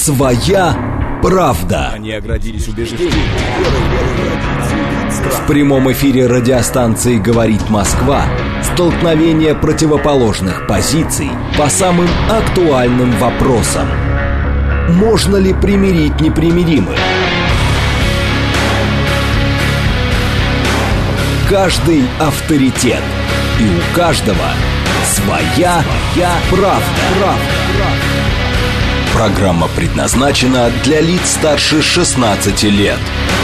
Своя правда. Они оградились убеждением. В прямом эфире радиостанции «Говорит Москва» столкновение противоположных позиций по самым актуальным вопросам. Можно ли примирить непримиримых? Каждый авторитет, и у каждого своя правда. Программа предназначена для лиц старше 16 лет.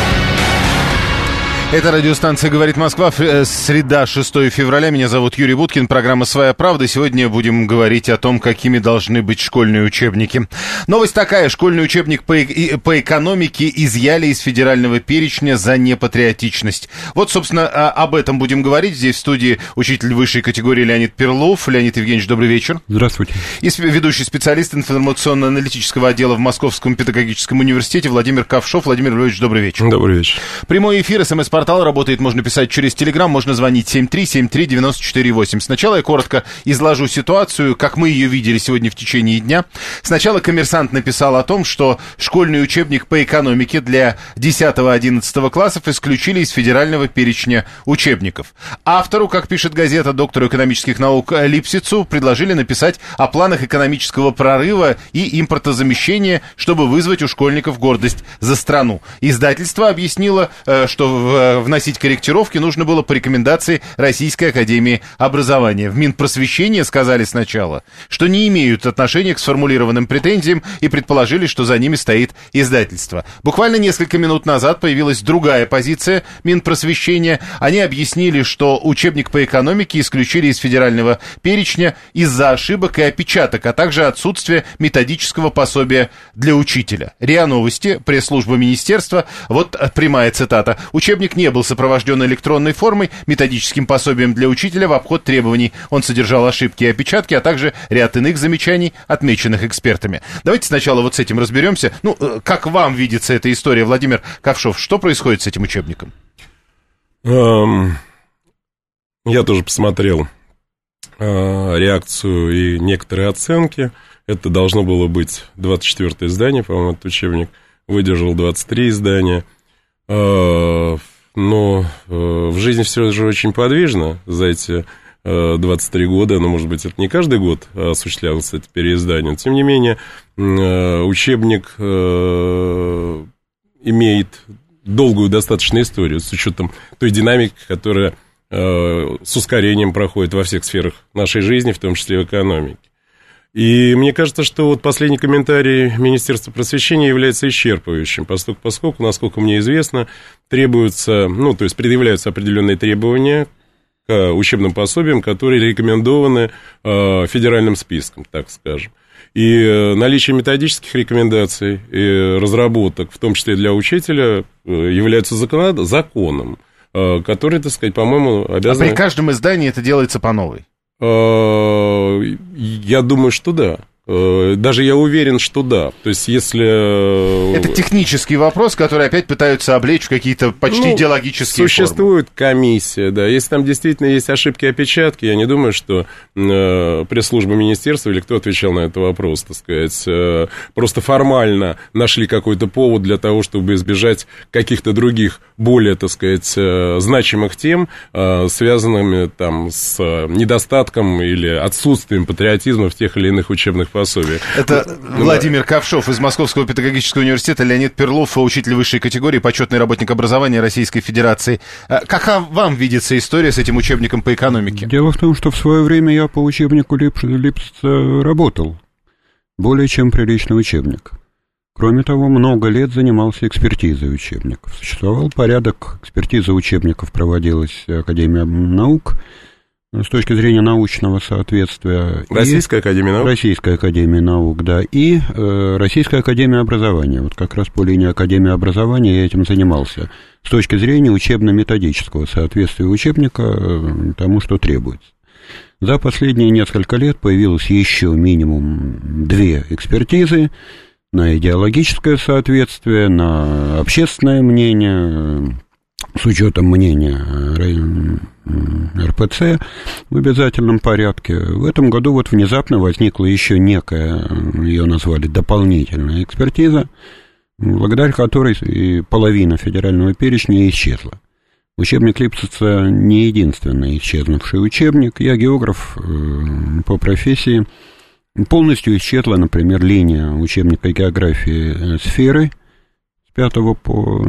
Это радиостанция «Говорит Москва». Среда, 6 февраля. Меня зовут Юрий Буткин. Программа «Своя правда». Сегодня будем говорить о том, какими должны быть школьные учебники. Новость такая. Школьный учебник по экономике изъяли из федерального перечня за непатриотичность. Вот, собственно, об этом будем говорить. Здесь в студии учитель высшей категории Леонид Перлов. Леонид Евгеньевич, добрый вечер. Здравствуйте. И ведущий специалист информационно-аналитического отдела в Московском педагогическом университете Владимир Ковшов. Владимир Львович, добрый вечер. Добрый вечер. Прямой эфир, СМС-портал работает, можно писать через Телеграм, можно звонить 7373948. Сначала я коротко изложу ситуацию, как мы ее видели сегодня в течение дня. Сначала «Коммерсант» написал о том, что школьный учебник по экономике для 10-11 классов исключили из федерального перечня учебников. Автору, как пишет газета, доктору экономических наук Липсицу, предложили написать о планах экономического прорыва и импортозамещения, чтобы вызвать у школьников гордость за страну. Издательство объяснило, что вносить корректировки нужно было по рекомендации Российской академии образования. В Минпросвещении сказали сначала, что не имеют отношения к сформулированным претензиям и предположили, что за ними стоит издательство. Буквально несколько минут назад появилась другая позиция Минпросвещения. Они объяснили, что учебник по экономике исключили из федерального перечня из-за ошибок и опечаток, а также отсутствия методического пособия для учителя. РИА Новости, пресс-служба министерства, вот прямая цитата. Учебник не был сопровожден электронной формой, методическим пособием для учителя в обход требований. Он содержал ошибки и опечатки, а также ряд иных замечаний, отмеченных экспертами. Давайте сначала вот с этим разберемся. Как вам видится эта история, Владимир Ковшов? Что происходит с этим учебником? Я тоже посмотрел реакцию и некоторые оценки. Это должно было быть 24-е издание, по-моему, этот учебник. Выдержал 23 издания. Но в жизни все же очень подвижно за эти 23 года, может быть, это не каждый год осуществлялось это переиздание. Тем не менее, учебник имеет долгую достаточно историю с учетом той динамики, которая с ускорением проходит во всех сферах нашей жизни, в том числе в экономике. И мне кажется, что вот последний комментарий Министерства просвещения является исчерпывающим, поскольку, насколько мне известно, требуются, то есть предъявляются определенные требования к учебным пособиям, которые рекомендованы федеральным списком, так скажем. И наличие методических рекомендаций и разработок, в том числе для учителя, является законом, который, так сказать, по-моему, обязан... А при каждом издании это делается по новой? Я думаю, что да. Даже я уверен, что да. То есть, если... Это технический вопрос, который опять пытаются облечь в какие-то почти идеологические существует формы. Комиссия, да. Если там действительно есть ошибки и опечатки, я не думаю, что пресс-служба министерства или кто отвечал на этот вопрос, так сказать, просто формально нашли какой-то повод для того, чтобы избежать каких-то других, более, так сказать, значимых тем, связанными там с недостатком или отсутствием патриотизма в тех или иных учебных пособия. Это Владимир Ковшов из Московского педагогического университета, Леонид Перлов, учитель высшей категории, почетный работник образования Российской Федерации. Как вам видится история с этим учебником по экономике? Дело в том, что в свое время я по учебнику Липсица работал. Более чем приличный учебник. Кроме того, много лет занимался экспертизой учебников. Существовал порядок, экспертиза учебников проводилась Академией наук, с точки зрения научного соответствия. Российская академия наук? Российская академия наук, да, и Российская академия образования. Вот как раз по линии Академии образования я этим занимался. С точки зрения учебно-методического соответствия учебника тому, что требуется. За последние несколько лет появилось еще минимум 2 экспертизы на идеологическое соответствие, на общественное мнение. с учетом мнения РПЦ в обязательном порядке. В этом году вот внезапно возникла еще некая, ее назвали дополнительная экспертиза, благодаря которой и половина федерального перечня исчезла. Учебник Липцица не единственный исчезнувший учебник. Я географ по профессии. Полностью исчезла, например, линия учебника географии сферы с 5 по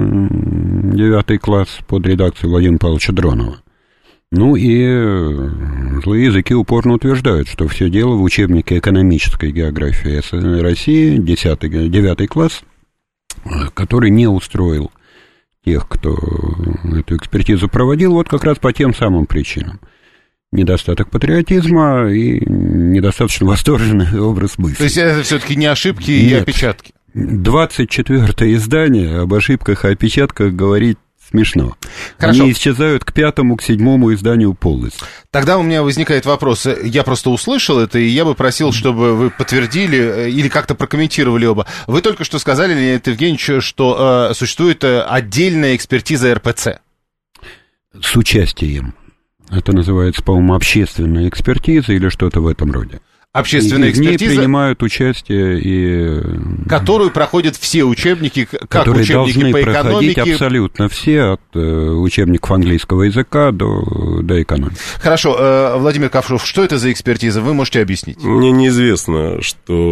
9 класс под редакцией Владимира Павловича Дронова. Ну и злые языки упорно утверждают, что все дело в учебнике экономической географии России, 9 класс, который не устроил тех, кто эту экспертизу проводил, вот как раз по тем самым причинам. Недостаток патриотизма и недостаточно восторженный образ мысли. То есть это все-таки не ошибки и опечатки? 24-е издание, об ошибках и опечатках говорить смешно. Хорошо. Они исчезают к 5-му, к 7-му изданию полностью. Тогда у меня возникает вопрос. Я просто услышал это, и я бы просил, чтобы вы подтвердили или как-то прокомментировали оба. Вы только что сказали, Леонид Евгеньевич, что существует отдельная экспертиза РПЦ. С участием. Это называется, по-моему, общественная экспертиза или что-то в этом роде. Общественная экспертиза, в ней принимают участие и... которую проходят все учебники, как которые учебники по экономике. Проходить абсолютно все, от учебников английского языка до экономики. Хорошо, Владимир Ковшов, что это за экспертиза? Вы можете объяснить? Мне неизвестно,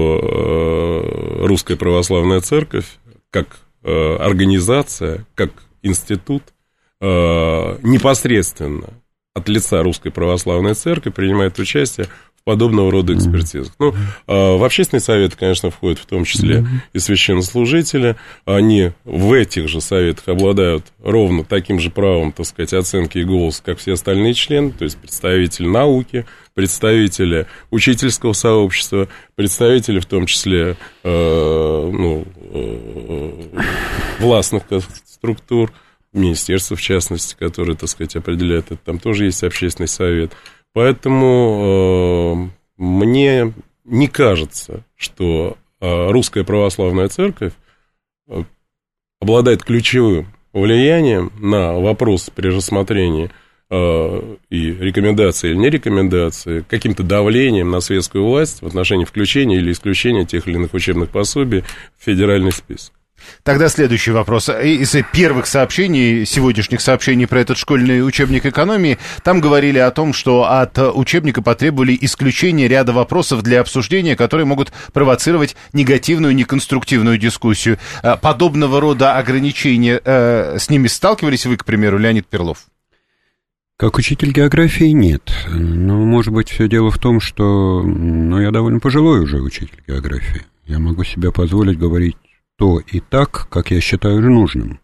что Русская Православная Церковь, как организация, как институт, непосредственно от лица Русской Православной Церкви принимает участие в подобного рода экспертизах. Ну, в общественный совет, конечно, входят в том числе и священнослужители. Они в этих же советах обладают ровно таким же правом, так сказать, оценки и голоса, как все остальные члены, то есть представители науки, представители учительского сообщества, представители, в том числе, властных структур, министерства, в частности, которое, так сказать, определяет это, там тоже есть общественный совет. Поэтому мне не кажется, что Русская Православная Церковь обладает ключевым влиянием на вопрос при рассмотрении и рекомендации или не рекомендации, каким-то давлением на светскую власть в отношении включения или исключения тех или иных учебных пособий в федеральный список. Тогда следующий вопрос. Из первых сообщений, сегодняшних сообщений про этот школьный учебник экономии, там говорили о том, что от учебника потребовали исключения ряда вопросов для обсуждения, которые могут провоцировать негативную, неконструктивную дискуссию. Подобного рода ограничения, с ними сталкивались вы, к примеру, Леонид Перлов? Как учитель географии нет. Но, может быть, все дело в том, что я довольно пожилой уже учитель географии. Я могу себе позволить говорить то и так, как я считаю нужным.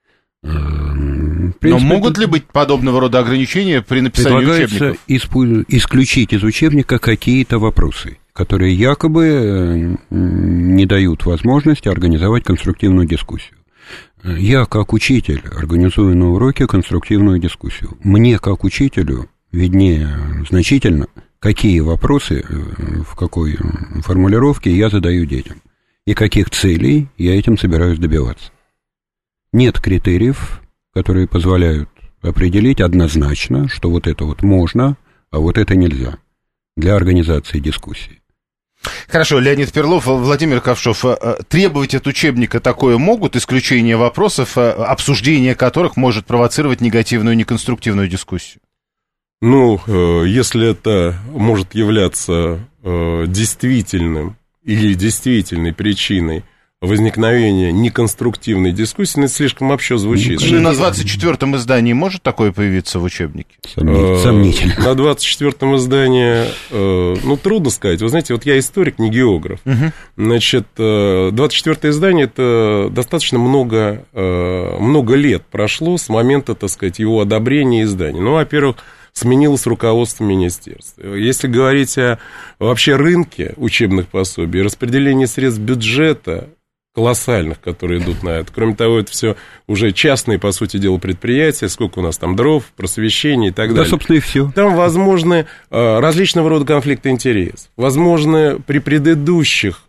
Но могут ли быть подобного рода ограничения при написании учебников? Предлагается исключить из учебника какие-то вопросы, которые якобы не дают возможности организовать конструктивную дискуссию. Я, как учитель, организую на уроке конструктивную дискуссию. Мне, как учителю, виднее значительно, какие вопросы, в какой формулировке я задаю детям. И каких целей я этим собираюсь добиваться. Нет критериев, которые позволяют определить однозначно, что вот это вот можно, а вот это нельзя для организации дискуссии. Хорошо, Леонид Перлов, Владимир Ковшов, требовать от учебника такое могут, исключение вопросов, обсуждение которых может провоцировать негативную, неконструктивную дискуссию? Ну, если это может являться действительным или действительной причиной возникновения неконструктивной дискуссии, это слишком общо звучит. На 24-м издании может такое появиться в учебнике? Сомнительно. На 24-м издании, трудно сказать. Вы знаете, вот я историк, не географ. Значит, 24-е издание, это достаточно много лет прошло с момента, так сказать, его одобрения издания. Ну, во-первых, сменилось руководство министерства. Если говорить о вообще рынке учебных пособий, распределении средств бюджета колоссальных, которые идут на это. Кроме того, это все уже частные, по сути дела, предприятия, сколько у нас там дров, просвещения и так далее. Да, собственно, и все. Там возможны различного рода конфликты интересов. Возможно, при предыдущих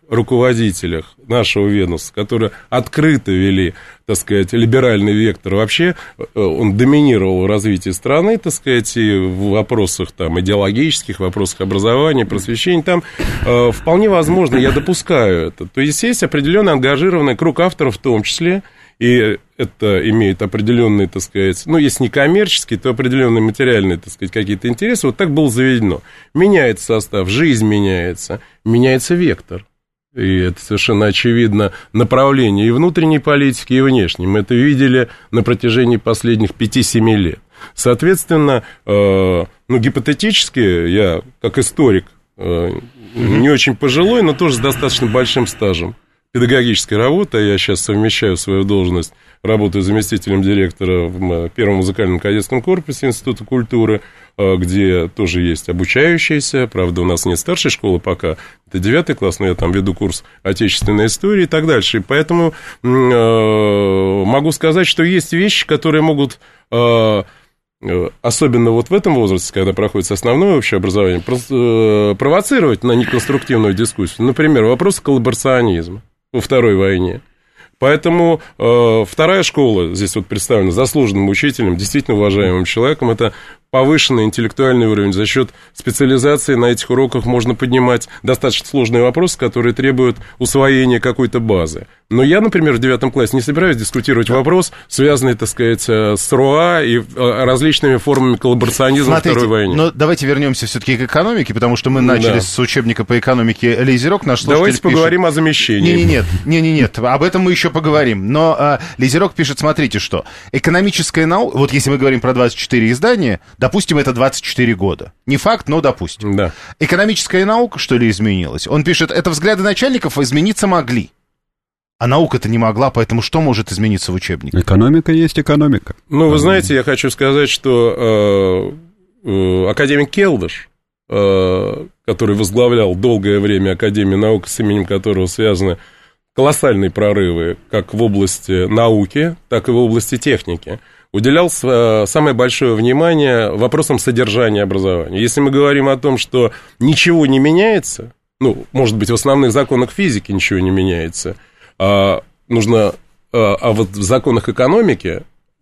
руководителях нашего ведомства, которые открыто вели, так сказать, либеральный вектор, вообще он доминировал в развитии страны, так сказать, и в вопросах там, идеологических, в вопросах образования, просвещения, там вполне возможно, я допускаю это. То есть определенно ангажированный круг авторов в том числе, и это имеет определенные, так сказать, ну, если не коммерческие, то определенные материальные, так сказать, какие-то интересы. Вот так было заведено. Меняется состав, жизнь меняется вектор. И это совершенно очевидно направление и внутренней политики, и внешней. Мы это видели на протяжении последних 5-7 лет. Соответственно, гипотетически, я как историк, не очень пожилой, но тоже с достаточно большим стажем педагогической работы, я сейчас совмещаю свою должность, работаю заместителем директора в Первом музыкальном кадетском корпусе Института культуры, где тоже есть обучающиеся, правда, у нас нет старшей школы пока, это 9 класс, но я там веду курс отечественной истории и так дальше, и поэтому могу сказать, что есть вещи, которые могут, особенно вот в этом возрасте, когда проходит основное общее образование, провоцировать на неконструктивную дискуссию, например, вопрос коллаборационизма во Второй войне. Поэтому вторая школа, здесь вот представлена заслуженным учителем, действительно уважаемым человеком, это повышенный интеллектуальный уровень. За счет специализации на этих уроках можно поднимать достаточно сложные вопросы, которые требуют усвоения какой-то базы. Но я, например, в 9 классе не собираюсь дискутировать вопрос, связанный, так сказать, с РОА и различными формами коллаборационизма во Второй войне. Но давайте вернемся все-таки к экономике, потому что мы начали с учебника по экономике Лизерок. Давайте поговорим о замещении. Нет, об этом мы еще поговорим. Но Лизерок пишет, смотрите, что экономическая наука, вот если мы говорим про 24 издания, допустим, это 24 года. Не факт, но допустим. Да. Экономическая наука, что ли, изменилась? Он пишет, это взгляды начальников измениться могли. А наука-то не могла, поэтому что может измениться в учебнике? Экономика есть экономика. Ну, вы знаете, я хочу сказать, что академик Келдыш, который возглавлял долгое время Академию наук, с именем которого связаны колоссальные прорывы как в области науки, так и в области техники, уделял самое большое внимание вопросам содержания образования. Если мы говорим о том, что ничего не меняется, ну, может быть, в основных законах физики ничего не меняется, а вот в законах экономики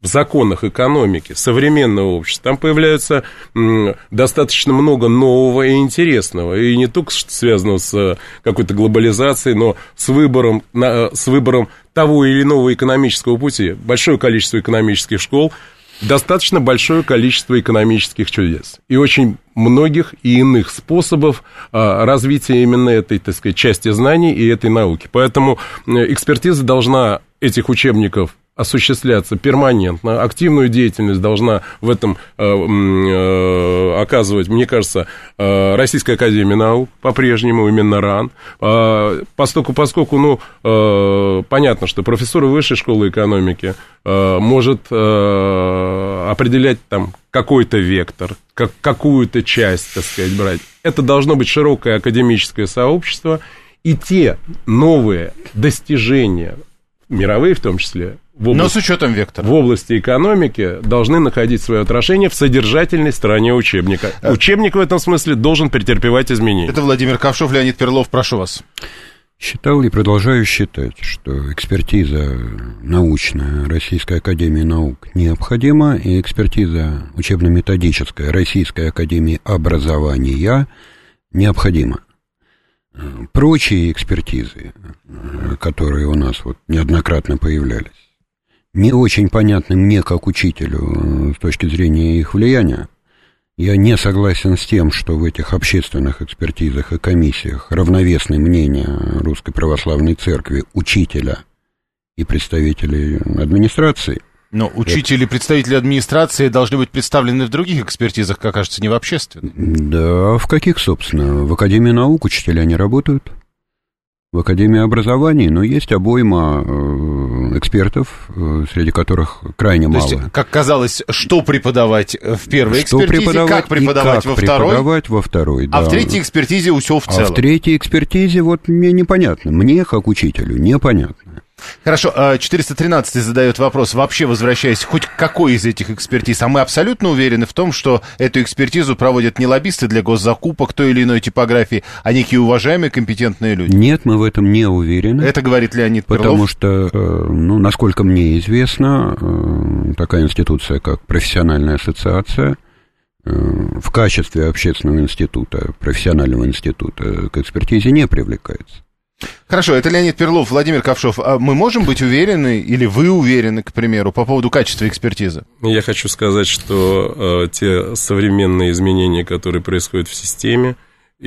современного общества, там появляется достаточно много нового и интересного, и не только что связанного с какой-то глобализацией, но с выбором того или иного экономического пути. Большое количество экономических школ, достаточно большое количество экономических чудес и очень многих и иных способов развития именно этой, так сказать, части знаний и этой науки. Поэтому экспертиза должна этих учебников осуществляться перманентно, активную деятельность должна в этом оказывать, мне кажется, Российская академия наук, по-прежнему именно РАН, поскольку, понятно, что профессура высшей школы экономики может определять там какой-то вектор, какую-то часть, так сказать, брать. Это должно быть широкое академическое сообщество, и те новые достижения, мировые в том числе, но с учетом вектора. В области экономики должны находить свое отражение в содержательной стороне учебника. Учебник в этом смысле должен претерпевать изменения. Это Владимир Ковшов, Леонид Перлов, прошу вас. Считал и продолжаю считать, что экспертиза научная Российской академии наук необходима, и экспертиза учебно-методическая Российской академии образования необходима. Прочие экспертизы, которые у нас вот неоднократно появлялись, не очень понятны мне, как учителю, с точки зрения их влияния. Я не согласен с тем, что в этих общественных экспертизах и комиссиях равновесны мнения Русской Православной Церкви, учителя и представителей администрации. Но учители и представители администрации должны быть представлены в других экспертизах, как кажется, не в общественных. Да, в каких, собственно? В Академии наук учителя не работают. В Академии образования, но есть обойма экспертов, среди которых крайне мало. То есть, как казалось, что преподавать в первой экспертизе, как преподавать во второй, да. А в третьей экспертизе усё в целом. А в третьей экспертизе вот мне непонятно, мне, как учителю, непонятно. Хорошо, 413 задает вопрос, вообще возвращаясь хоть к какой из этих экспертиз, а мы абсолютно уверены в том, что эту экспертизу проводят не лоббисты для госзакупок той или иной типографии, а некие уважаемые компетентные люди? Нет, мы в этом не уверены. Это говорит Леонид Перлов. Потому что, насколько мне известно, такая институция, как профессиональная ассоциация, в качестве общественного института, профессионального института к экспертизе не привлекается. Хорошо, это Леонид Перлов, Владимир Ковшов. А мы можем быть уверены, или вы уверены, к примеру, по поводу качества экспертизы? Я хочу сказать, что те современные изменения, которые происходят в системе,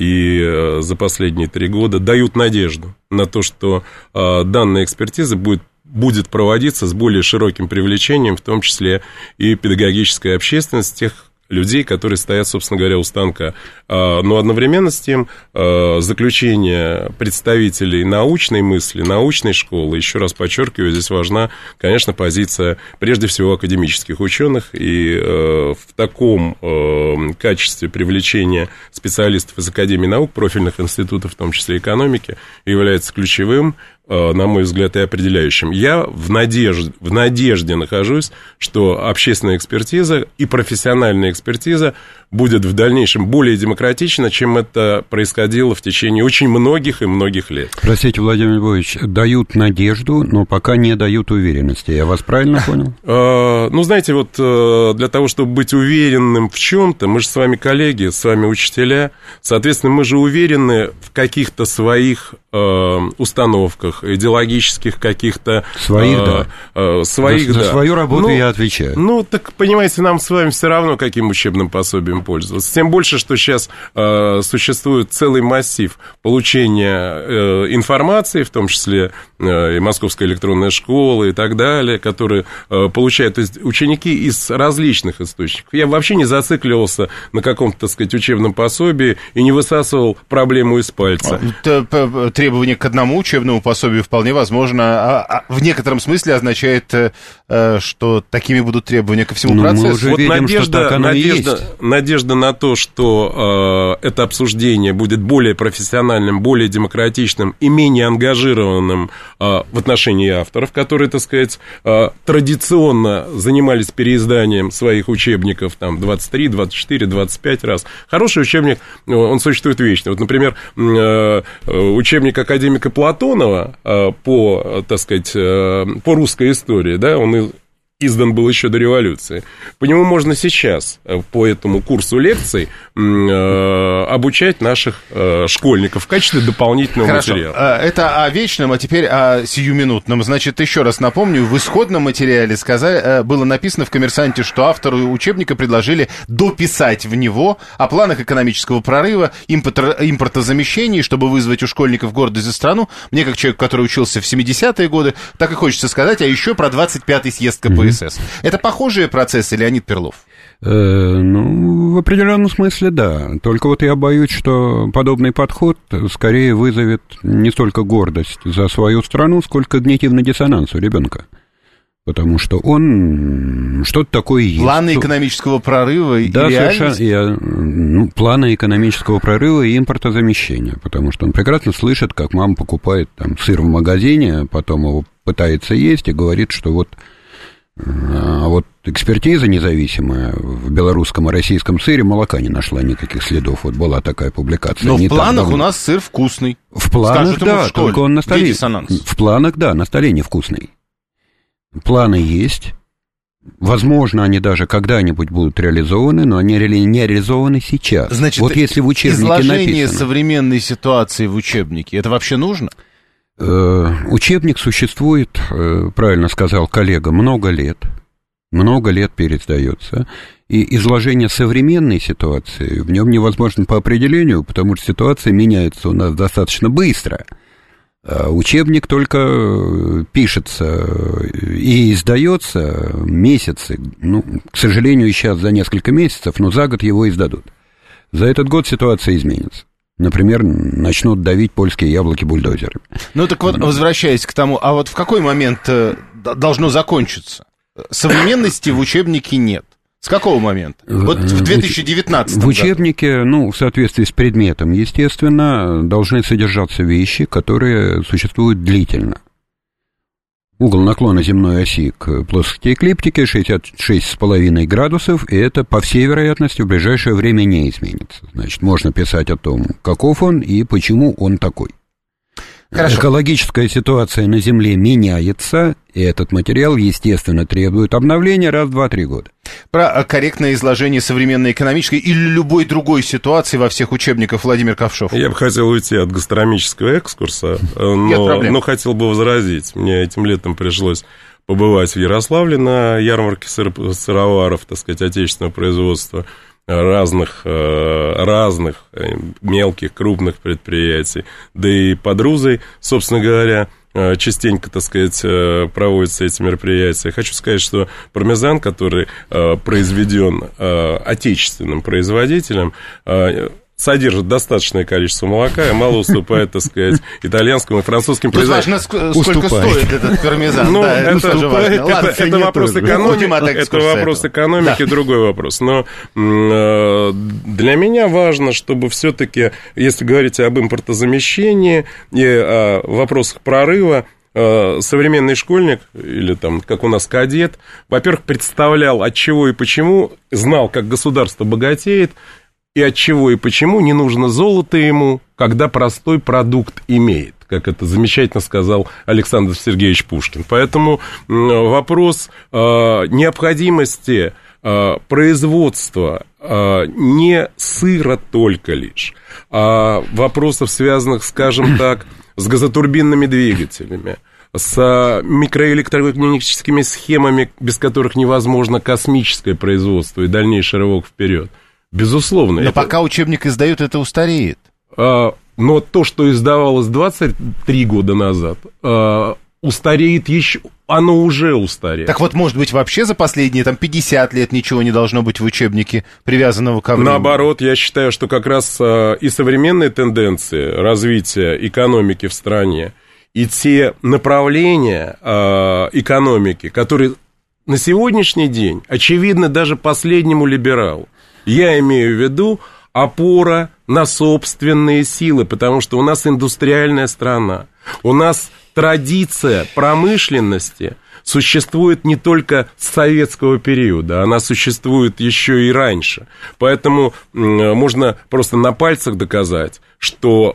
и за последние 3 года дают надежду на то, что данная экспертиза будет проводиться с более широким привлечением, в том числе и педагогической общественности, тех людей, которые стоят, собственно говоря, у станка. Но одновременно с тем заключение представителей научной мысли, научной школы, еще раз подчеркиваю, здесь важна, конечно, позиция прежде всего академических ученых, и в таком качестве привлечения специалистов из Академии наук, профильных институтов, в том числе экономики, является ключевым, на мой взгляд, и определяющим. Я в надежде нахожусь, что общественная экспертиза и профессиональная экспертиза будет в дальнейшем более демократична, чем это происходило в течение очень многих и многих лет. Простите, Владимир Львович, дают надежду, но пока не дают уверенности. Я вас правильно понял? Ну, знаете, вот для того, чтобы быть уверенным в чем-то, мы же с вами коллеги, с вами учителя, соответственно, мы же уверены в каких-то своих установках, идеологических каких-то... Своих, да. Своих, за свою работу я отвечаю. Ну, так, понимаете, нам с вами все равно, каким учебным пособием пользоваться. Тем больше, что сейчас существует целый массив получения информации, в том числе и Московская электронная школа и так далее, которые получают, то есть ученики из различных источников. Я вообще не зацикливался на каком-то, так сказать, учебном пособии и не высасывал проблему из пальца. Требование к одному учебному пособию вполне возможно, в некотором смысле означает, что такими будут требования ко всему процессу. Мы уже видим, что так оно и есть. Надежда на то, что это обсуждение будет более профессиональным, более демократичным и менее ангажированным в отношении авторов, которые, так сказать, традиционно занимались переизданием своих учебников там 23, 24, 25 раз. Хороший учебник, он существует вечно. Вот, например, учебник академика Платонова по, так сказать, по русской истории, да, он издан был еще до революции. По нему можно сейчас, по этому курсу лекций, обучать наших школьников в качестве дополнительного материала. Это о вечном, а теперь о сиюминутном. Значит, еще раз напомню, в исходном материале было написано в «Коммерсанте», что автору учебника предложили дописать в него о планах экономического прорыва, импортозамещении, чтобы вызвать у школьников гордость за страну. Мне, как человек, который учился в 70-е годы, так и хочется сказать, а еще про 25-й съезд КПСС. Это похожие процессы, Леонид Перлов? Ну, в определенном смысле, да. Только вот я боюсь, что подобный подход скорее вызовет не столько гордость за свою страну, сколько когнитивный диссонанс у ребенка. Потому что он что-то такое есть. Планы экономического прорыва и да, реальность? Совершенно. Планы экономического прорыва и импортозамещения. Потому что он прекрасно слышит, как мама покупает там сыр в магазине, потом его пытается есть и говорит, что вот экспертиза независимая в белорусском и российском сыре молока не нашла никаких следов. Вот была такая публикация. Но в планах у нас сыр вкусный. В планах, да, только он на столе. В планах, да, на столе невкусный. Планы есть. Возможно, они даже когда-нибудь будут реализованы, но они не реализованы сейчас. Значит, вот если в учебнике изложение написано, современной ситуации в учебнике, это вообще нужно? Учебник существует, правильно сказал коллега, много лет переиздается, и изложение современной ситуации в нем невозможно по определению, потому что ситуация меняется у нас достаточно быстро. Учебник только пишется и издается месяцы, к сожалению, сейчас за несколько месяцев, но за год его издадут. За этот год ситуация изменится. Например, начнут давить польские яблоки бульдозерами. Ну так вот, возвращаясь к тому, а вот в какой момент должно закончиться? Современности в учебнике нет. С какого момента? Вот в 2019 году. В учебнике, в соответствии с предметом, естественно, должны содержаться вещи, которые существуют длительно. Угол наклона земной оси к плоскости эклиптики 66,5 градусов, и это, по всей вероятности, в ближайшее время не изменится. Значит, можно писать о том, каков он и почему он такой. Хорошо. Экологическая ситуация на Земле меняется, и этот материал, естественно, требует обновления раз в 2-3 года. Про корректное изложение современной экономической или любой другой ситуации во всех учебниках Владимир Ковшов. Я бы хотел уйти от гастрономического экскурса, но хотел бы возразить. Мне этим летом пришлось побывать в Ярославле на ярмарке сыроваров, так сказать, отечественного производства, разных мелких, крупных предприятий, да и под Рузой, собственно говоря, частенько, так сказать, проводятся эти мероприятия. Хочу сказать, что пармезан, который произведен отечественным производителем, содержит достаточное количество молока и мало уступает, так сказать, итальянскому и французским производителям. Важно, сколько стоит этот пармезан. Ну, это вопрос экономики, другой вопрос. Но для меня важно, чтобы все-таки, если говорить об импортозамещении и о вопросах прорыва, современный школьник, или там, как у нас кадет, во-первых, представлял, от чего и почему, знал, как государство богатеет, и от чего и почему не нужно золото ему, когда простой продукт имеет, как это замечательно сказал Александр Сергеевич Пушкин. Поэтому вопрос необходимости производства не сыра только лишь, а вопросов, связанных, скажем так, с газотурбинными двигателями, с микроэлектромагнетическими схемами, без которых невозможно космическое производство и дальнейший рывок вперед. Безусловно. Но пока учебник издают, это устареет. Но то, что издавалось 23 года назад, устареет еще... Оно уже устарело. Так вот, может быть, вообще за последние 50 лет ничего не должно быть в учебнике, привязанного ко времени? Наоборот, я считаю, что как раз и современные тенденции развития экономики в стране, и те направления экономики, которые на сегодняшний день очевидны даже последнему либералу, я имею в виду опора на собственные силы, потому что у нас индустриальная страна, у нас традиция промышленности существует не только с советского периода, она существует еще и раньше. Поэтому можно просто на пальцах доказать, что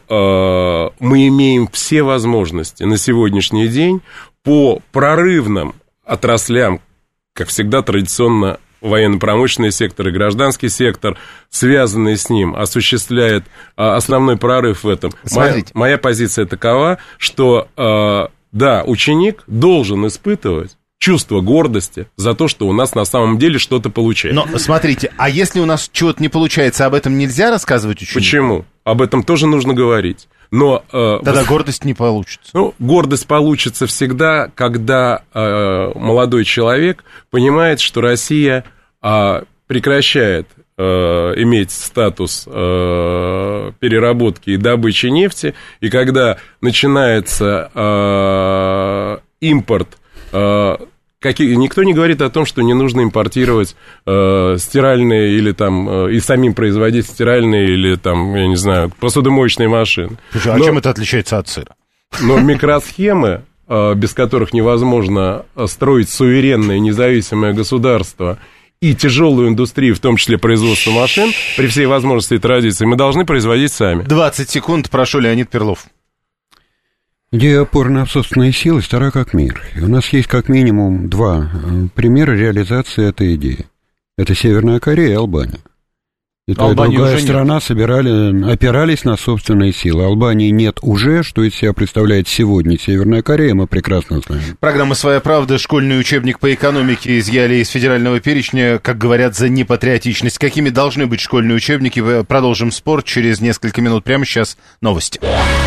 мы имеем все возможности на сегодняшний день по прорывным отраслям, как всегда традиционно военно-промышленный сектор и гражданский сектор, связанные с ним, осуществляет основной прорыв в этом. Моя позиция такова, что, да, ученик должен испытывать чувство гордости за то, что у нас на самом деле что-то получается. Но, смотрите, а если у нас чего-то не получается, об этом нельзя рассказывать ученику? Почему? Об этом тоже нужно говорить. Но, тогда гордость не получится. Ну, гордость получится всегда, когда молодой человек понимает, что Россия прекращает иметь статус переработки и добычи нефти, и когда начинается импорт, никто не говорит о том, что не нужно импортировать стиральные или там и самим производить стиральные или там, я не знаю, посудомоечные машины. Слушай, чем это отличается от сыра? Но микросхемы, без которых невозможно строить суверенное независимое государство, и тяжелую индустрию, в том числе производство машин, при всей возможности и традиции, мы должны производить сами. 20 секунд, прошу, Леонид Перлов. Идея опоры на собственные силы стара как мир. И у нас есть как минимум 2 примера реализации этой идеи. Это Северная Корея и Албания. И та и другая страна опирались на собственные силы. Албании нет уже, что из себя представляет сегодня Северная Корея, мы прекрасно знаем. Программа «Своя правда», школьный учебник по экономике изъяли из федерального перечня, как говорят, за непатриотичность. Какими должны быть школьные учебники? Продолжим спор через несколько минут. Прямо сейчас новости.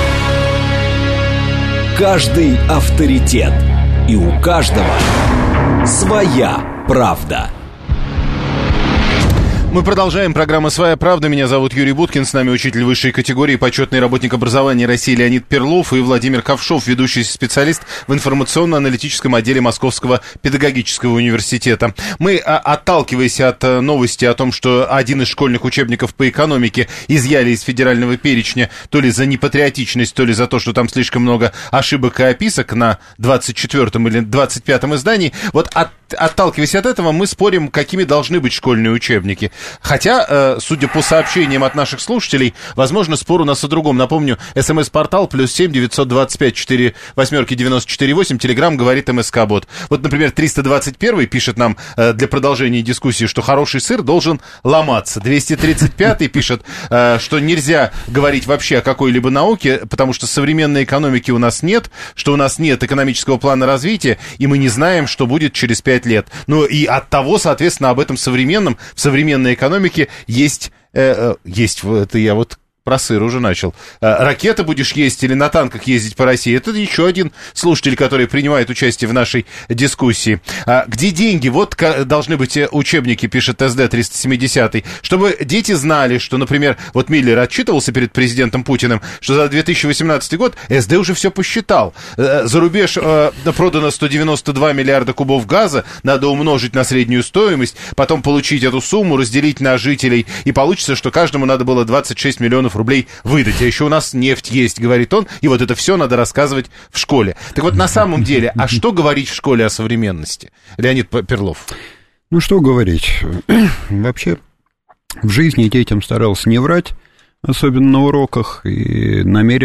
Каждый авторитет. И у каждого своя правда. Мы продолжаем. Программа «Своя правда». Меня зовут Юрий Буткин. С нами учитель высшей категории, почетный работник образования России Леонид Перлов и Владимир Ковшов, ведущий специалист в информационно-аналитическом отделе Московского педагогического университета. Мы, отталкиваясь от новости о том, что один из школьных учебников по экономике изъяли из федерального перечня то ли за непатриотичность, то ли за то, что там слишком много ошибок и описок на 24-м или 25-м издании, вот отталкиваясь от этого, мы спорим, какими должны быть школьные учебники. Хотя, судя по сообщениям от наших слушателей, возможно, спор у нас о другом. Напомню, СМС-портал +7 925 4 8 94 8, Телеграм говорит МСК-бот. Вот, например, 321 пишет нам для продолжения дискуссии, что хороший сыр должен ломаться. 235 пишет, что нельзя говорить вообще о какой-либо науке, потому что современной экономики у нас нет, что у нас нет экономического плана развития, и мы не знаем, что будет через 5 лет. Ну и от того, соответственно, об этом в современной экономике есть, это я вот про сыр уже начал. Ракеты будешь есть или на танках ездить по России? Это еще один слушатель, который принимает участие в нашей дискуссии. Где деньги? Вот должны быть учебники, пишет СД-370. Чтобы дети знали, что, например, вот Миллер отчитывался перед президентом Путиным, что за 2018 год СД уже все посчитал. За рубеж продано 192 миллиарда кубов газа, надо умножить на среднюю стоимость, потом получить эту сумму, разделить на жителей, и получится, что каждому надо было 26 миллионов рублей выдать. А еще у нас нефть есть, говорит он, и вот это все надо рассказывать в школе. Так вот, на самом деле, а что говорить в школе о современности? Леонид Перлов. Ну, что говорить? Вообще, в жизни детям старался не врать, особенно на уроках, и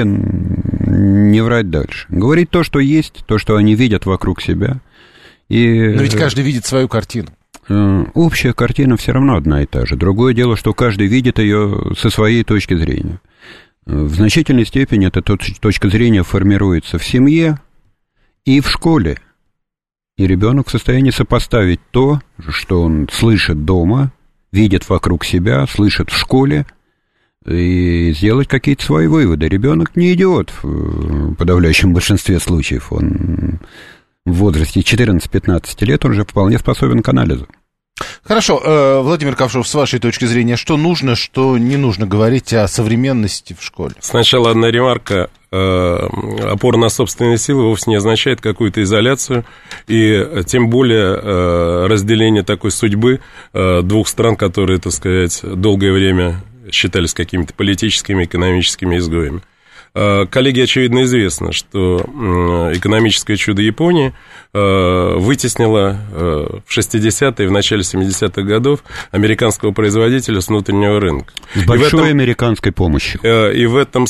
намерен не врать дальше. Говорить то, что есть, то, что они видят вокруг себя. Но ведь каждый видит свою картину. Общая картина все равно одна и та же. Другое дело, что каждый видит ее со своей точки зрения. В значительной степени эта точка зрения формируется в семье и в школе. И ребенок в состоянии сопоставить то, что он слышит дома, видит вокруг себя, слышит в школе, и сделать какие-то свои выводы. Ребенок не идиот в подавляющем большинстве случаев. Он в возрасте 14-15 лет он уже вполне способен к анализу. Хорошо, Владимир Ковшов, с вашей точки зрения, что нужно, что не нужно говорить о современности в школе? Сначала одна ремарка. Опора на собственные силы вовсе не означает какую-то изоляцию, и тем более разделение такой судьбы двух стран, которые, так сказать, долгое время считались какими-то политическими, экономическими изгоями. Коллеге, очевидно, известно, что экономическое чудо Японии вытеснило в 60-е и в начале 70-х годов американского производителя с внутреннего рынка. С большой американской помощью. И в этом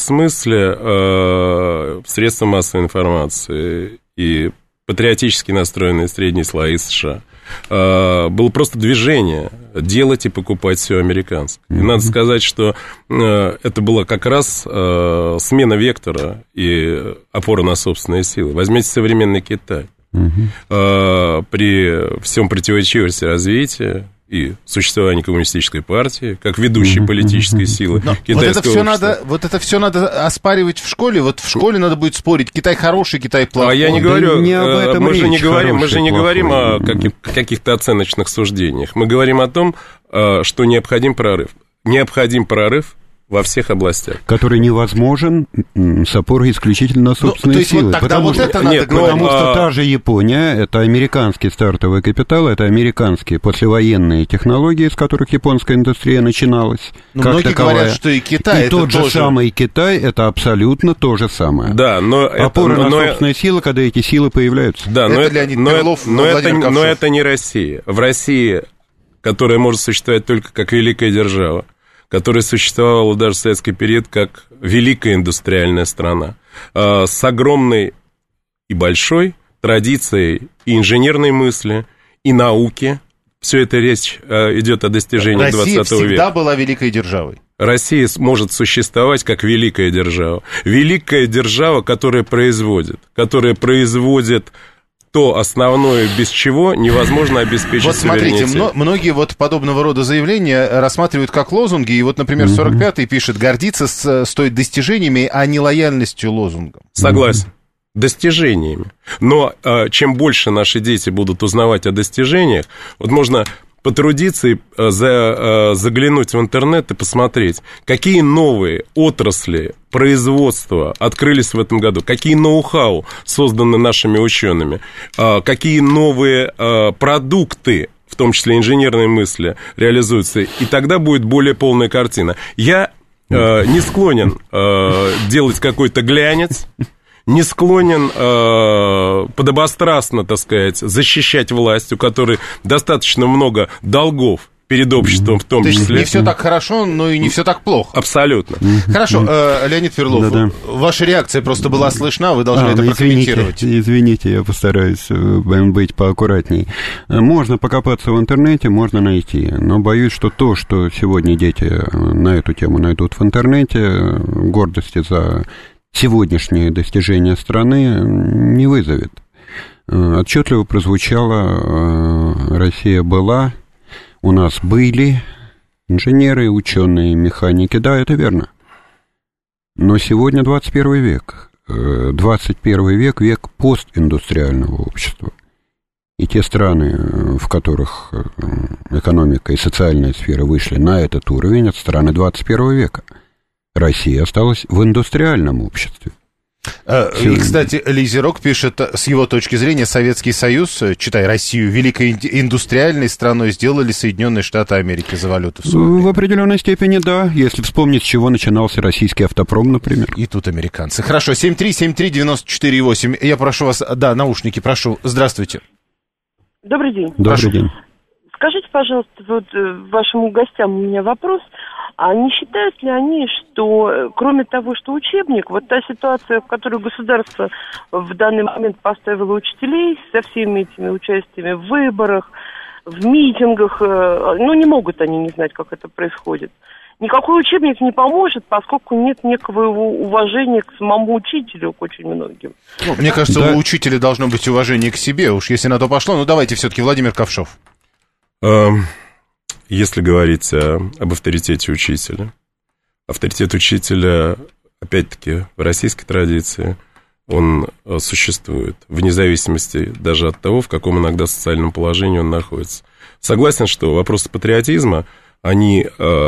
смысле средства массовой информации и патриотически настроенные средние слои США было просто движение делать и покупать все американское. И надо сказать, что это была как раз смена вектора и опора на собственные силы. Возьмите современный Китай. При всем противоречивости развития и существования коммунистической партии, как ведущей политической силы китайского общества. Вот это все надо оспаривать в школе. Вот в школе надо будет спорить, Китай хороший, Китай плохой. А я не говорю, не об этом мы же не говорим о плохой. каких-то оценочных суждениях. Мы говорим о том, что необходим прорыв. Необходим прорыв во всех областях. Который невозможен с опорой исключительно на собственные силы. Вот тогда вот это надо говорить. Потому что та же Япония, это американский стартовый капитал, это американские послевоенные технологии, с которых японская индустрия начиналась. Многие говорят, что и Китай, и тот же самый Китай, это абсолютно то же самое. Да, но опора на собственные силы, когда эти силы появляются. Да, но это не Россия. В России, которая может существовать только как великая держава, которая существовала даже в советский период как великая индустриальная страна, с огромной и большой традицией и инженерной мысли, и науки. Все это речь идет о достижении 20 века. Россия всегда была великой державой. Россия может существовать как великая держава. Великая держава, которая производит то основное, без чего невозможно обеспечить суверенитет. Вот смотрите, многие вот подобного рода заявления рассматривают как лозунги, и вот, например, 45-й пишет, гордиться стоит достижениями, а не лояльностью лозунгам. Согласен. Достижениями. Но чем больше наши дети будут узнавать о достижениях, вот можно потрудиться и заглянуть в интернет и посмотреть, какие новые отрасли производства открылись в этом году, какие ноу-хау созданы нашими учеными, какие новые продукты, в том числе инженерные мысли, реализуются, и тогда будет более полная картина. Я не склонен делать какой-то глянец, не склонен подобострастно, так сказать, защищать власть, у которой достаточно много долгов перед обществом в том числе. То есть не все так хорошо, но и не все так плохо. Абсолютно. Хорошо, Леонид Перлов, ваша реакция просто была слышна, вы должны это прокомментировать. Извините, я постараюсь быть поаккуратней. Можно покопаться в интернете, можно найти, но боюсь, что то, что сегодня дети на эту тему найдут в интернете, гордости за сегодняшние достижения страны не вызовет. Отчетливо прозвучало: Россия была, у нас были инженеры, ученые, механики. Да, это верно. Но сегодня 21 век. 21 век – век постиндустриального общества. И те страны, в которых экономика и социальная сфера вышли на этот уровень, это страны 21 века. Россия осталась в индустриальном обществе. И, кстати, Лизерок пишет, с его точки зрения, Советский Союз, читай, Россию, великой индустриальной страной сделали Соединенные Штаты Америки за валюту. В определенной степени, да, если вспомнить, с чего начинался российский автопром, например. И тут американцы. Хорошо, 7373948. Я прошу вас, да, наушники, прошу. Здравствуйте. Добрый день. Добрый день. Скажите, пожалуйста, вот вашим гостям у меня вопрос. А не считают ли они, что кроме того, что учебник, вот та ситуация, в которую государство в данный момент поставило учителей со всеми этими участиями в выборах, в митингах, ну не могут они не знать, как это происходит. Никакой учебник не поможет, поскольку нет некого уважения к самому учителю, к очень многим. Ну, мне кажется, у учителя должно быть уважение к себе, уж если на то пошло. Ну давайте все-таки, Владимир Ковшов. Если говорить об авторитете учителя, авторитет учителя, опять-таки, в российской традиции, он существует, вне зависимости даже от того, в каком иногда социальном положении он находится. Согласен, что вопросы патриотизма, они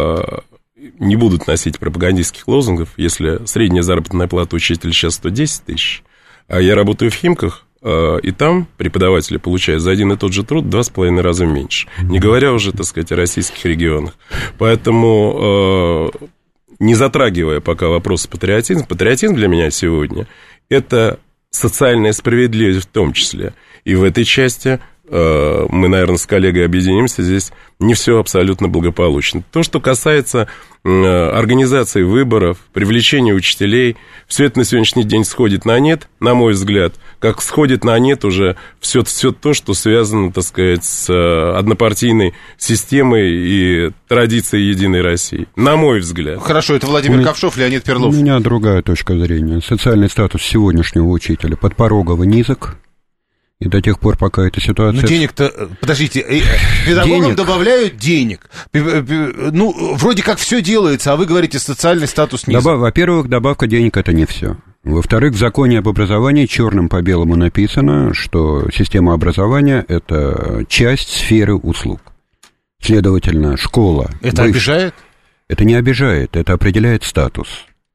не будут носить пропагандистских лозунгов, если средняя заработная плата учителя сейчас 110 тысяч, а я работаю в Химках, и там преподаватели получают за один и тот же труд 2,5 раза меньше. Не говоря уже, так сказать, о российских регионах. Поэтому, не затрагивая пока вопрос патриотизма, патриотизм для меня сегодня – это социальная справедливость в том числе. И в этой части мы, наверное, с коллегой объединимся, здесь не все абсолютно благополучно. То, что касается организации выборов, привлечения учителей, все это на сегодняшний день сходит на нет, на мой взгляд, как сходит на нет уже все то, что связано, так сказать, с однопартийной системой и традицией Единой России, на мой взгляд. Хорошо, это Владимир Ковшов, Леонид Перлов. У меня другая точка зрения. Социальный статус сегодняшнего учителя подпорогово низок. И до тех пор, пока эта ситуация... Ну, денег-то... Подождите, педагогам добавляют денег. Ну, вроде как все делается, а вы говорите, социальный статус низок. Во-первых, добавка денег – это не все. Во-вторых, в законе об образовании черным по белому написано, что система образования – это часть сферы услуг. Следовательно, школа... Это обижает? Это не обижает, это определяет статус.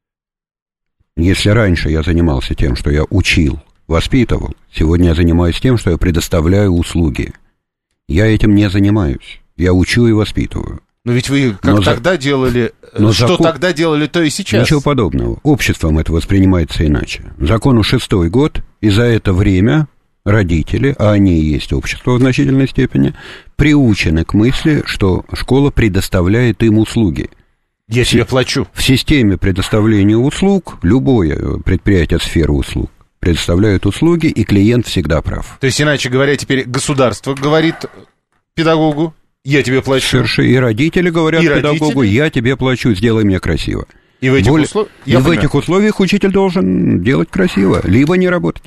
Если раньше я занимался тем, что я учил, воспитывал. Сегодня я занимаюсь тем, что я предоставляю услуги. Я этим не занимаюсь. Я учу и воспитываю. Но ведь вы тогда делали... тогда делали, то и сейчас. Ничего подобного. Обществом это воспринимается иначе. Закону 6-й год, и за это время родители, а они и есть общество в значительной степени, приучены к мысли, что школа предоставляет им услуги. Я тебе плачу. В системе предоставления услуг любое предприятие сферы услуг предоставляют услуги, и клиент всегда прав. То есть, иначе говоря, теперь государство говорит педагогу, я тебе плачу. И родители говорят педагогу, я тебе плачу, сделай мне красиво. И в этих условиях учитель должен делать красиво, либо не работать.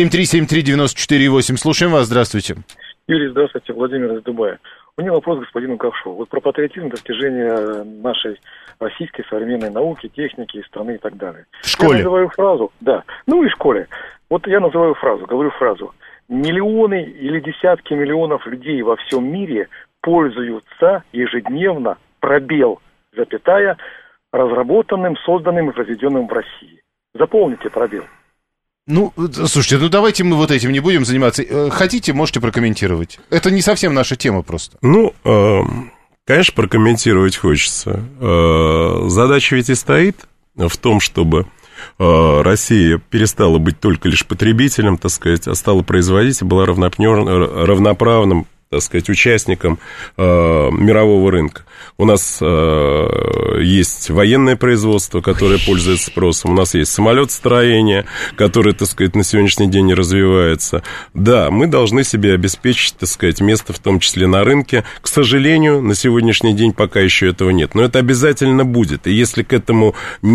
7373948. Слушаем вас, здравствуйте. Юрий, здравствуйте, Владимир из Дубая. У меня вопрос к господину Ковшову. Вот про патриотизм, достижения нашей российской современной науки, техники, страны и так далее. В школе? Я называю фразу, да, ну и в школе. Вот я называю фразу, говорю фразу. Миллионы или десятки миллионов людей во всем мире пользуются ежедневно, пробел, запятая, разработанным, созданным и произведенным в России. Заполните пробел. Ну, слушайте, ну давайте мы вот этим не будем заниматься. Хотите, можете прокомментировать. Это не совсем наша тема просто. Ну, конечно, прокомментировать хочется. Задача ведь и стоит в том, чтобы Россия перестала быть только лишь потребителем, так сказать, а стала производить и была равноправным, так сказать, участником мирового рынка. У нас есть военное производство, которое пользуется спросом, у нас есть самолетостроение, которое, так сказать, на сегодняшний день не развивается. Да, мы должны себе обеспечить, так сказать, место, в том числе на рынке. К сожалению, на сегодняшний день пока еще этого нет, но это обязательно будет. И если к этому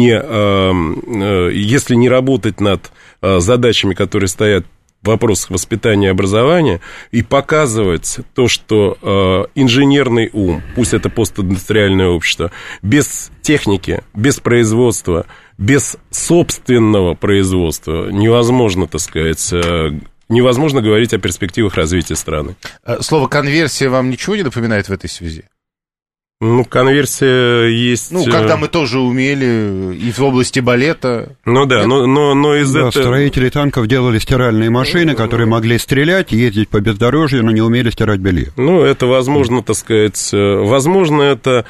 если не работать над задачами, которые стоят в вопросах воспитания и образования, и показывать то, что инженерный ум, пусть это постиндустриальное общество, без техники, без производства, без собственного производства невозможно, так сказать, невозможно говорить о перспективах развития страны. Слово «конверсия» вам ничего не напоминает в этой связи? Ну, конверсия есть... Ну, когда мы тоже умели и в области балета. Ну да, но из этого... Строители танков делали стиральные машины, которые могли стрелять, ездить по бездорожью, но не умели стирать белье. Ну, это возможно, так сказать... Возможно, эта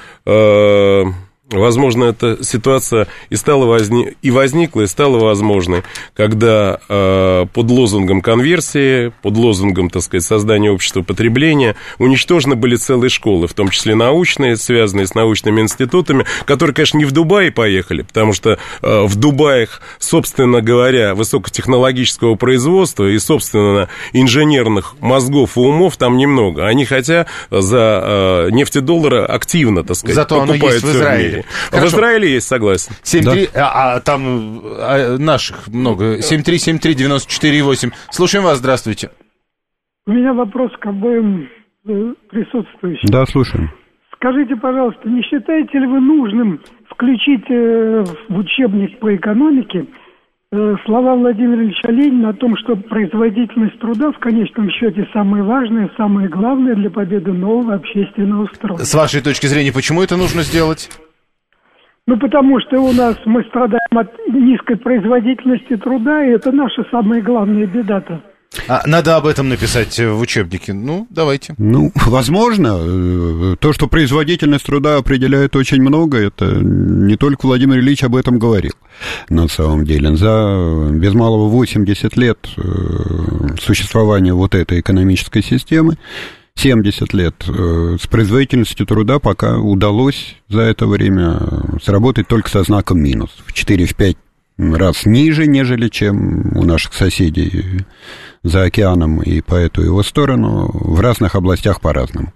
ситуация и возникла, и стала возможной, когда под лозунгом конверсии, под лозунгом, так сказать, создания общества потребления уничтожены были целые школы, в том числе научные, связанные с научными институтами, которые, конечно, не в Дубае поехали, потому что в Дубаях, собственно говоря, высокотехнологического производства и, собственно, инженерных мозгов и умов там немного. Они, хотя за нефтедоллары активно, так сказать, зато покупают оно есть в Израиле. В Израиле есть, согласен. 7-3, да. Там наших много. 7373948. Слушаем вас, здравствуйте. У меня вопрос к обоим присутствующим. Да, слушаем. Скажите, пожалуйста, не считаете ли вы нужным включить в учебник по экономике слова Владимира Ильича Ленина о том, что производительность труда в конечном счете самое важное, самое главное для победы нового общественного строя? С вашей точки зрения, почему это нужно сделать? Ну, потому что у нас мы страдаем от низкой производительности труда, и это наша самая главная беда-то. Надо об этом написать в учебнике. Ну, давайте. Ну, возможно. То, что производительность труда определяет очень много, это не только Владимир Ильич об этом говорил. На самом деле, за без малого 80 лет существования вот этой экономической системы, 70 лет, с производительностью труда пока удалось за это время сработать только со знаком минус. В 4-5 раз ниже, нежели чем у наших соседей за океаном и по эту его сторону, в разных областях по-разному.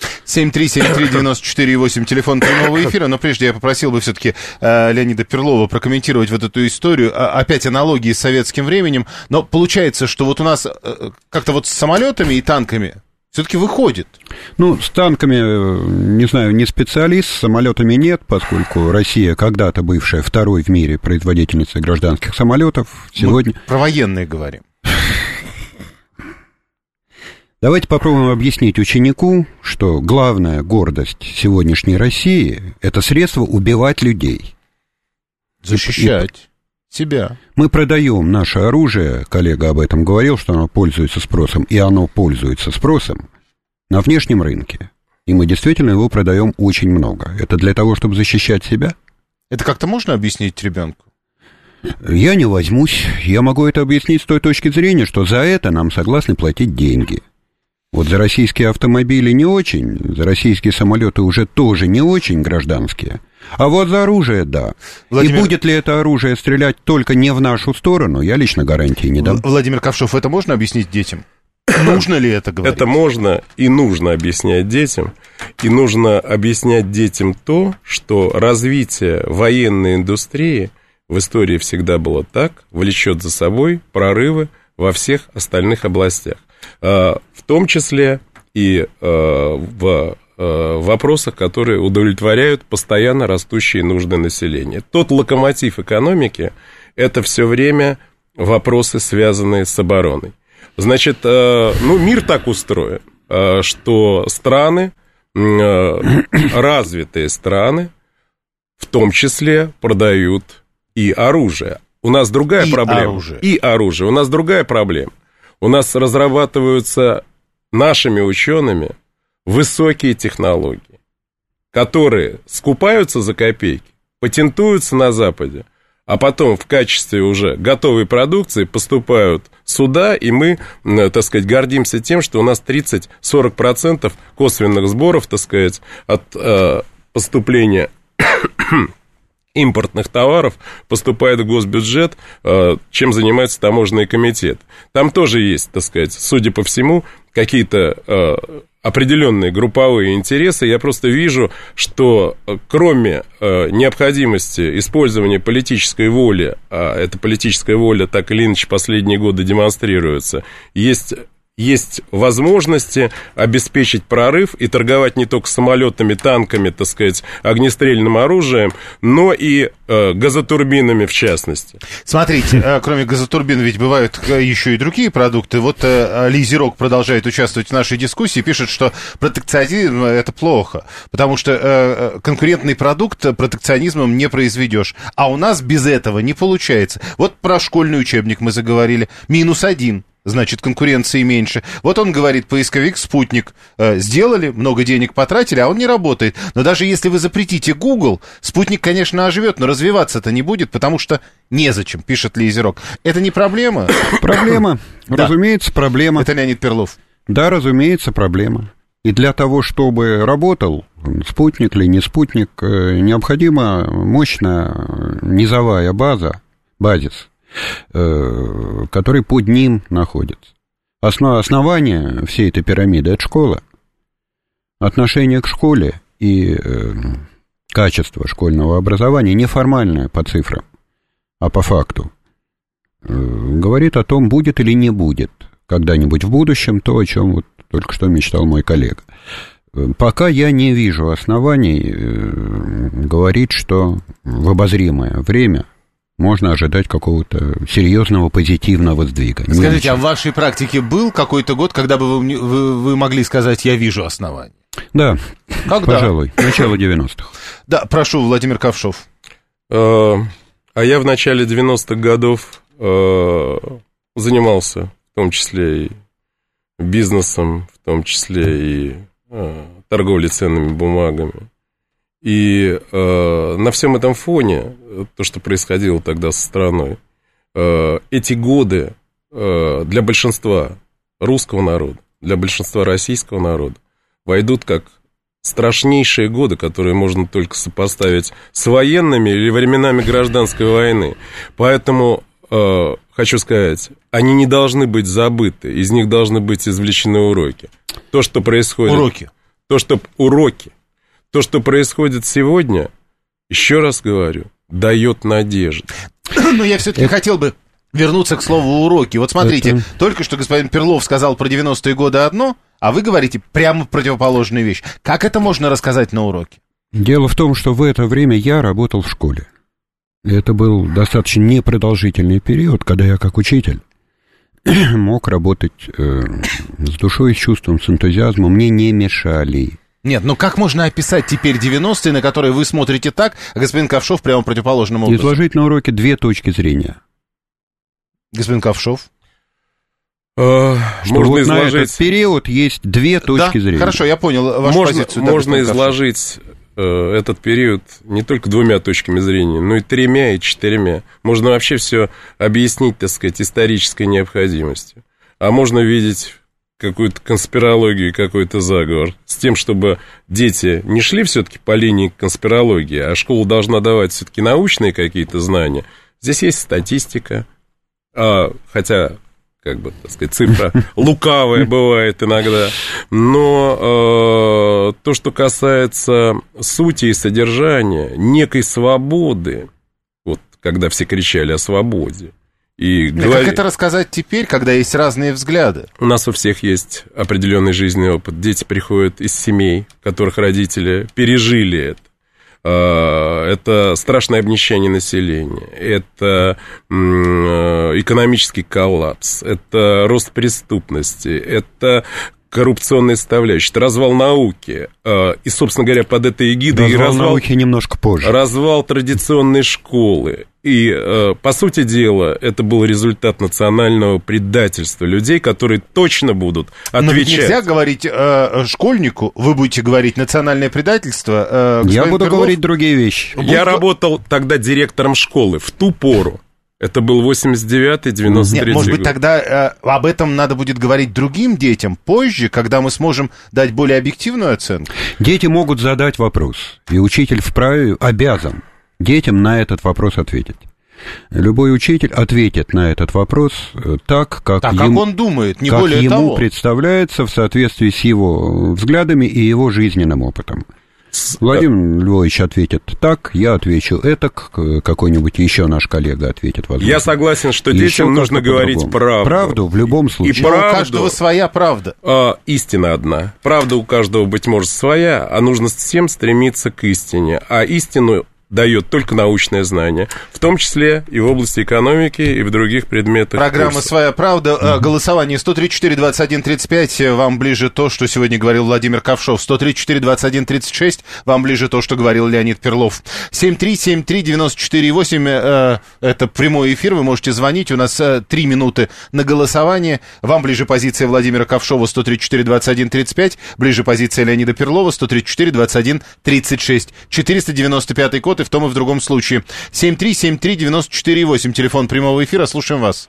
7373948, телефон прямого эфира, но прежде я попросил бы все-таки Леонида Перлова прокомментировать вот эту историю, опять аналогии с советским временем, но получается, что вот у нас как-то вот с самолетами и танками все-таки выходит. Ну, с танками, не знаю, не специалист, с самолетами нет, поскольку Россия, когда-то бывшая второй в мире производительницей гражданских самолетов, сегодня... Мы про военные говорим. Давайте попробуем объяснить ученику, что главная гордость сегодняшней России – это средство убивать людей. Защищать себя. Мы продаем наше оружие, коллега об этом говорил, что оно пользуется спросом, и оно пользуется спросом на внешнем рынке. И мы действительно его продаем очень много. Это для того, чтобы защищать себя? Это как-то можно объяснить ребенку? Я не возьмусь. Я могу это объяснить с той точки зрения, что за это нам согласны платить деньги. Вот за российские автомобили не очень, за российские самолеты уже тоже не очень гражданские. А вот за оружие, да. Владимир... И будет ли это оружие стрелять только не в нашу сторону, я лично гарантии не дам. Владимир Ковшов, это можно объяснить детям? Нужно ли это говорить? Это можно и нужно объяснять детям. И нужно объяснять детям то, что развитие военной индустрии в истории всегда было так, влечет за собой прорывы во всех остальных областях. В том числе и в вопросах, которые удовлетворяют постоянно растущие нужды населения. Тот локомотив экономики – это все время вопросы, связанные с обороной. Значит, мир так устроен, что страны развитые страны в том числе продают и оружие. У нас другая проблема. И оружие. У нас другая проблема. У нас разрабатываются нашими учеными высокие технологии, которые скупаются за копейки, патентуются на Западе, а потом в качестве уже готовой продукции поступают сюда, и мы, так сказать, гордимся тем, что у нас 30-40% косвенных сборов, так сказать, от поступления импортных товаров поступает в госбюджет, чем занимается таможенный комитет. Там тоже есть, так сказать, судя по всему, какие-то определенные групповые интересы. Я просто вижу, что кроме необходимости использования политической воли, а эта политическая воля так или иначе последние годы демонстрируется, есть возможности обеспечить прорыв и торговать не только самолетами, танками, так сказать, огнестрельным оружием, но и газотурбинами в частности. Смотрите, кроме газотурбин ведь бывают еще и другие продукты. Вот Лизерок продолжает участвовать в нашей дискуссии, пишет, что протекционизм – это плохо, потому что конкурентный продукт протекционизмом не произведешь. А у нас без этого не получается. Вот про школьный учебник мы заговорили. -1. Значит, конкуренции меньше. Вот он говорит, поисковик «Спутник» сделали, много денег потратили, а он не работает. Но даже если вы запретите Google, «Спутник», конечно, оживет, но развиваться-то не будет, потому что незачем, пишет Лизерок. Это не проблема? Проблема. Разумеется, проблема. Это Леонид Перлов. Да, разумеется, проблема. И для того, чтобы работал спутник или не спутник, необходима мощная низовая базис, который под ним находится. Основание всей этой пирамиды – это школа. Отношение к школе и качество школьного образования неформальное по цифрам, а по факту, говорит о том, будет или не будет когда-нибудь в будущем то, о чем вот только что мечтал мой коллега. Пока я не вижу оснований говорить, что в обозримое время можно ожидать какого-то серьезного позитивного сдвига. Скажите, а в вашей практике был какой-то год, когда бы вы могли сказать, я вижу основания? Да, когда? Пожалуй, начало 90-х. Да, прошу, Владимир Ковшов. А я в начале 90-х годов занимался в том числе и бизнесом, в том числе и торговлей ценными бумагами. И на всем этом фоне, то, что происходило тогда со страной, эти годы для большинства русского народа, для большинства российского народа войдут как страшнейшие годы, которые можно только сопоставить с военными или временами гражданской войны. Поэтому, хочу сказать, они не должны быть забыты, из них должны быть извлечены уроки. То, что происходит... Уроки. То, что происходит сегодня, еще раз говорю, дает надежду. Но я все-таки хотел бы вернуться к слову «уроки». Вот смотрите, только что господин Перлов сказал про 90-е годы одно, а вы говорите прямо противоположную вещь. Как это можно рассказать на уроке? Дело в том, что в это время я работал в школе. Это был достаточно непродолжительный период, когда я как учитель мог работать с душой, с чувством, с энтузиазмом. Мне не мешали. Нет, ну как можно описать теперь 90-е, на которые вы смотрите так, а господин Ковшов прямо противоположным образом? Изложить на уроке две точки зрения. Господин Ковшов? Можно вот изложить... на этот период есть две точки зрения. Хорошо, я понял вашу позицию. Можно изложить этот период не только двумя точками зрения, но и 3 и 4. Можно вообще все объяснить, так сказать, исторической необходимостью. А можно видеть какую-то конспирологию, какой-то заговор, с тем, чтобы дети не шли все-таки по линии конспирологии, а школа должна давать все-таки научные какие-то знания. Здесь есть статистика, хотя, как бы, так сказать, цифра лукавая бывает иногда, но то, что касается сути и содержания, некой свободы, вот когда все кричали о свободе, и как это рассказать теперь, когда есть разные взгляды? У нас у всех есть определенный жизненный опыт. Дети приходят из семей, в которых родители пережили это. Это страшное обнищание населения, это экономический коллапс, это рост преступности, это коррупционная составляющая, это развал науки. И, собственно говоря, под этой эгидой... Развал науки немножко позже. Развал традиционной школы. И, по сути дела, это был результат национального предательства людей, которые точно будут отвечать. Но ведь нельзя говорить школьнику, вы будете говорить национальное предательство. Я буду говорить другие вещи. Я работал тогда директором школы в ту пору. Это был 89-й, 93-й год. Может быть, тогда об этом надо будет говорить другим детям позже, когда мы сможем дать более объективную оценку? Дети могут задать вопрос, и учитель вправе, обязан детям на этот вопрос ответить. Любой учитель ответит на этот вопрос так, как он думает, не как более ему того. Представляется в соответствии с его взглядами и его жизненным опытом. Владимир Львович ответит так, я отвечу этак, какой-нибудь еще наш коллега ответит возможно. Я согласен, что детям нужно говорить правду. Правду в любом случае. И правду, у каждого своя правда. Истина одна. Правда у каждого, быть может, своя, а нужно всем стремиться к истине. А истину дает только научное знание, в том числе и в области экономики, и в других предметах. Программа курса. «Своя правда». Голосование 134-21-35. Вам ближе то, что сегодня говорил Владимир Ковшов. 134-21-36. Вам ближе то, что говорил Леонид Перлов. 7373948. Это прямой эфир. Вы можете звонить. У нас 3 минуты на голосование. Вам ближе позиция Владимира Ковшова 134-21-35. Ближе позиция Леонида Перлова 134-21-36. 495 код и в том и в другом случае. 7373948, телефон прямого эфира, слушаем вас.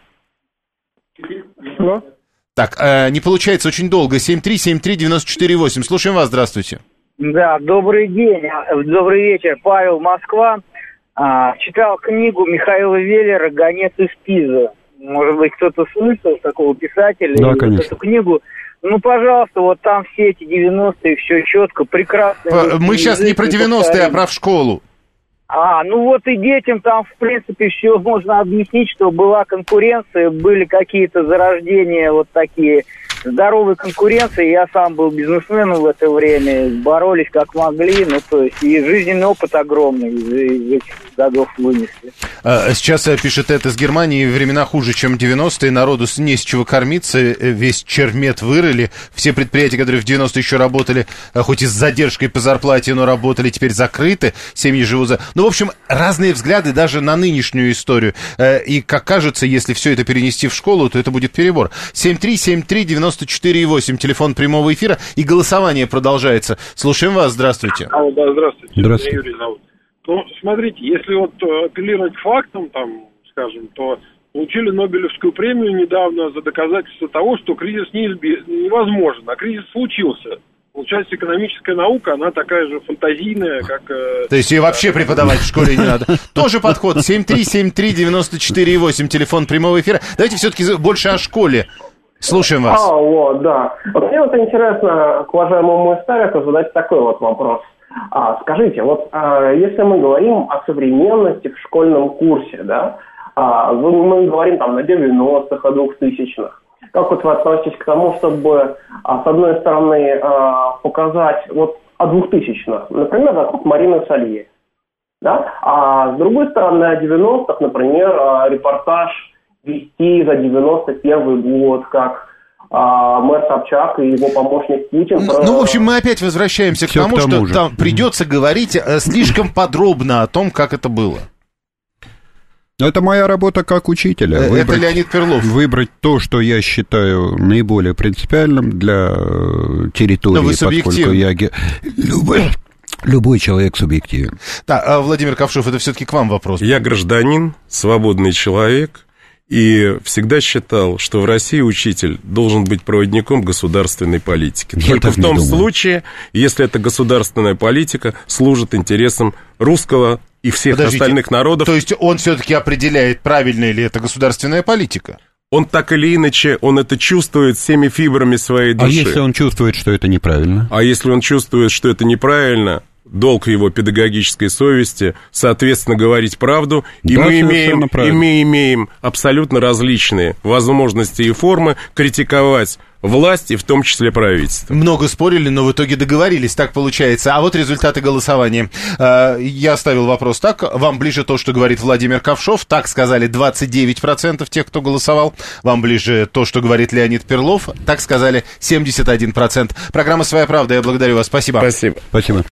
Алло. Так, не получается очень долго. 7373948, слушаем вас, здравствуйте. Да, добрый день, добрый вечер, Павел, Москва. Читал книгу Михаила Веллера «Гонец из Пизы». Может быть, кто-то слышал такого писателя? Да, конечно. Эту книгу. Ну, пожалуйста, вот там все эти 90-е, все четко, прекрасно. Мы сейчас не про 90-е, а про в школу. Ну вот и детям там, в принципе, все можно объяснить, что была конкуренция, были какие-то зарождения вот такие, здоровой конкуренции. Я сам был бизнесменом в это время, боролись как могли, ну то есть и жизненный опыт огромный из этих годов вынесли. Сейчас пишет Эд из Германии, времена хуже, чем 90-е, народу не с чего кормиться, весь чермет вырыли, все предприятия, которые в 90-е еще работали, хоть и с задержкой по зарплате, но работали, теперь закрыты, семьи живут за... Ну, в общем, разные взгляды даже на нынешнюю историю. И, как кажется, если все это перенести в школу, то это будет перебор. 7373948, телефон прямого эфира, и голосование продолжается. Слушаем вас, здравствуйте. Да, здравствуйте. Здравствуйте. Меня Юрий зовут. Ну, смотрите, если вот апеллировать к фактам, там, скажем, то получили Нобелевскую премию недавно за доказательство того, что кризис невозможен, а кризис случился. Получается, экономическая наука, она такая же фантазийная, как... То есть ее вообще преподавать в школе не надо. Тоже подход. 7373948, телефон прямого эфира. Давайте все-таки больше о школе. Слушаем вас. Вот, да. Вот мне вот интересно к уважаемому историку задать такой вот вопрос. Скажите, вот если мы говорим о современности в школьном курсе, да, мы говорим там на 90-х, о 2000-х, как вот вы относитесь к тому, чтобы, с одной стороны, показать вот о 2000-х, например, вокруг Марины Салье, да, а с другой стороны, о 90-х, например, репортаж вести за 91 год, как мэр Собчак и его помощник Путин. Ну, в общем, мы опять возвращаемся к тому, что там придется говорить слишком подробно о том, как это было. Это моя работа как учителя. Это Леонид Перлов. Выбрать то, что я считаю наиболее принципиальным для территории, поскольку я... Любой человек субъективен. Да, Владимир Ковшов, это все-таки к вам вопрос. Я гражданин, свободный человек, и всегда считал, что в России учитель должен быть проводником государственной политики. Только в том случае, если эта государственная политика служит интересам русского и всех остальных народов. То есть он все-таки определяет, правильная ли это государственная политика? Он так или иначе, он это чувствует всеми фибрами своей души. А если он чувствует, что это неправильно? А если он чувствует, что это неправильно, долг его педагогической совести, соответственно, говорить правду. И да, мы имеем абсолютно различные возможности и формы критиковать власть, и в том числе правительство. Много спорили, но в итоге договорились, так получается. А вот результаты голосования. Я ставил вопрос так. Вам ближе то, что говорит Владимир Ковшов. Так сказали 29% тех, кто голосовал. Вам ближе то, что говорит Леонид Перлов. Так сказали 71%. Программа «Своя правда». Я благодарю вас. Спасибо. Спасибо. Спасибо.